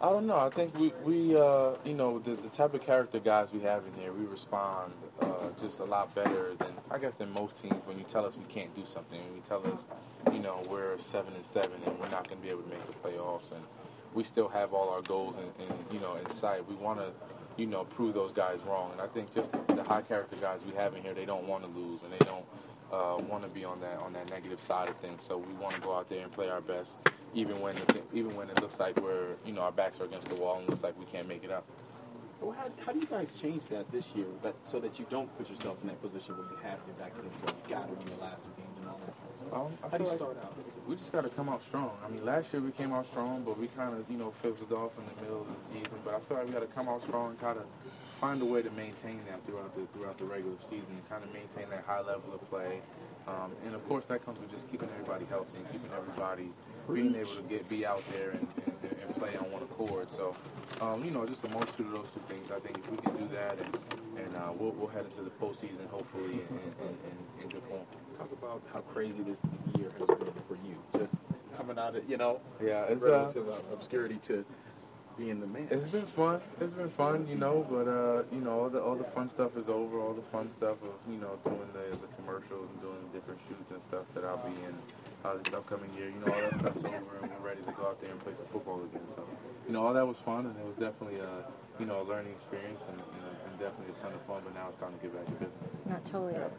I don't know. I think the type of character guys we have in here, we respond just a lot better than most teams. When you tell us we can't do something, when you tell us, we're 7-7 and we're not going to be able to make the playoffs, and we still have all our goals in sight. We want to, prove those guys wrong. And I think just the high character guys we have in here, they don't want to lose and they don't want to be on that negative side of things. So we want to go out there and play our best, even when it looks like our backs are against the wall and looks like we can't make it out. Well, how do you guys change that this year, so that you don't put yourself in that position where you have your back against the wall, you got to win your last two games and all that? How do you start out? We just got to come out strong. I mean, last year we came out strong, but we kind of, fizzled off in the middle of the season. But I feel like we got to come out strong and kind of find a way to maintain that throughout the regular season and kind of maintain that high level of play. And of course, that comes with just keeping everybody healthy and keeping everybody being able to be out there and play on one accord. So, just a multitude of those two things. I think if we can do that, and we'll head into the postseason hopefully in good form. Talk about how crazy this year has been for you. Just coming out of it's relative obscurity to being the man. It's been fun. But all the fun stuff is over. All the fun stuff of doing the commercials and doing the different shoots and stuff that I'll be in this upcoming year. All that stuff's over, and we're ready to go out there and play some football again. So all that was fun, and it was definitely a learning experience and definitely a ton of fun. But now it's time to get back to business. Not totally over.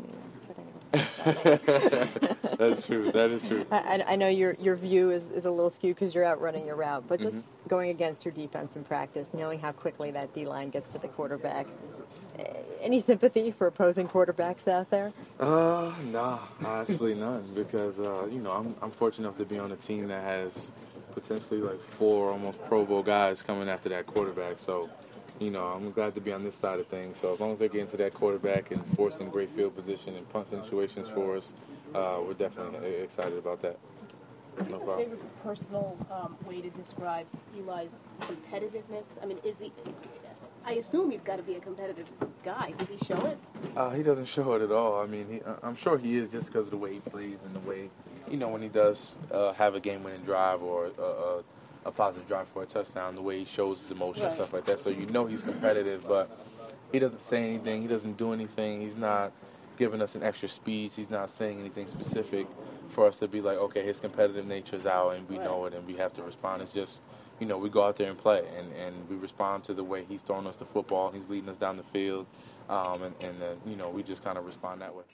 That's true. That is true. I know your view is a little skewed because you're out running your route, but just going against your defense in practice, knowing how quickly that D-line gets to the quarterback, any sympathy for opposing quarterbacks out there? Nah, actually none, because I'm fortunate enough to be on a team that has potentially like 4 almost Pro Bowl guys coming after that quarterback. So, I'm glad to be on this side of things. So as long as they're getting to that quarterback and forcing great field position and punt situations for us, we're definitely excited about that. No problem. Favorite personal way to describe Eli's competitiveness? I mean, I assume he's got to be a competitive guy. Does he show it? He doesn't show it at all. I mean, I'm sure he is just because of the way he plays and the way, when he does have a game-winning drive or a positive drive for a touchdown, the way he shows his emotion and stuff like that. So he's competitive, but he doesn't say anything. He doesn't do anything. He's not giving us an extra speech. He's not saying anything specific for us to be like, okay, his competitive nature is out and we know it and we have to respond. It's just, we go out there and play and we respond to the way he's throwing us the football. He's leading us down the field, and we just kind of respond that way.